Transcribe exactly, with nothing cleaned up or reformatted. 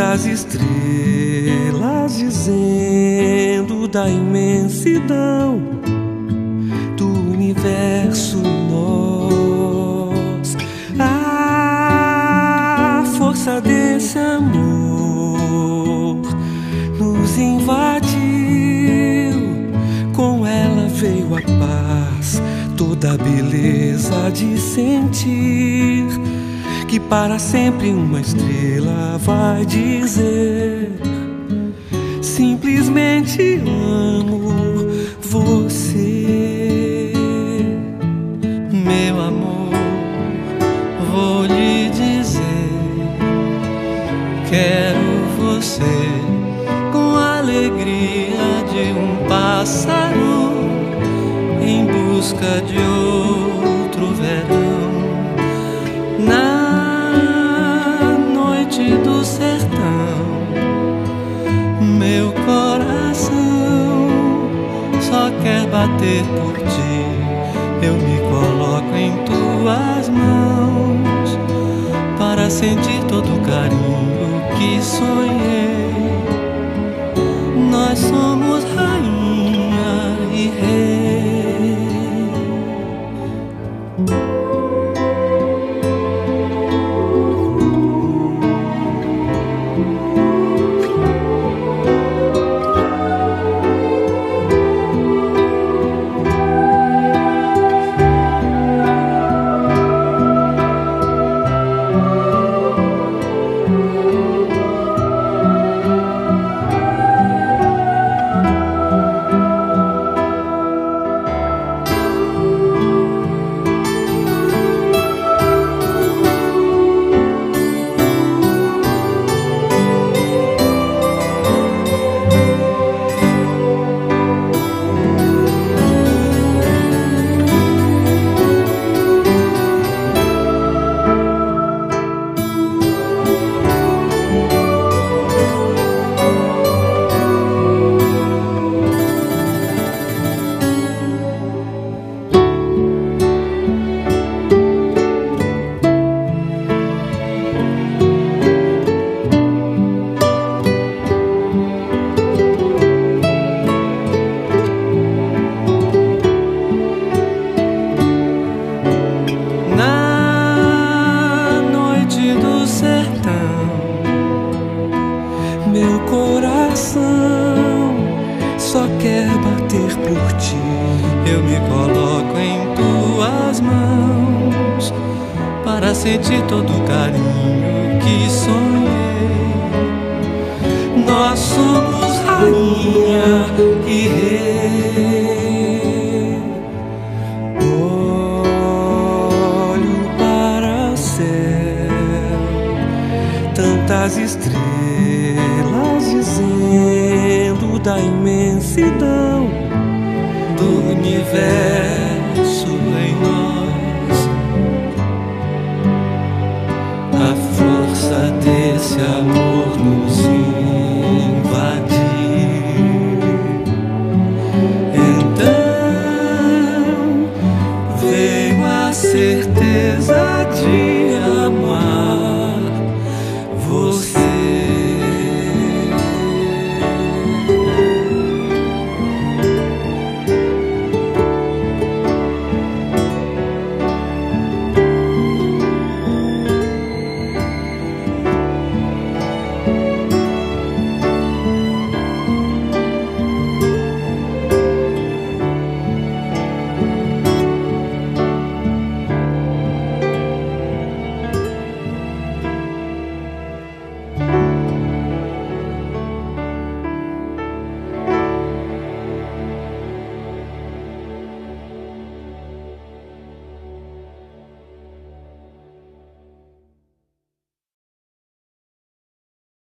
Tantas estrelas dizendo da imensidão do universo, nós, a força desse amor nos invadiu. Com ela veio a paz, toda a beleza de sentir que para sempre uma estrela vai dizer: simplesmente amo você. Meu amor, vou lhe dizer, quero você com a alegria de um pássaro em busca de outro verão. Na do sertão, meu coração só quer bater por ti. Eu me coloco em tuas mãos para sentir todo o carinho que sonhei. Nós somos rainha e rei. Meu coração só quer bater por ti. Eu me coloco em tuas mãos para sentir todo o carinho que sonhei. Nós somos rainha e rei. Olho para o céu, tantas estrelas dizendo da imensidão do universo em nós. A força desse amor nos invadiu. Então veio a certeza de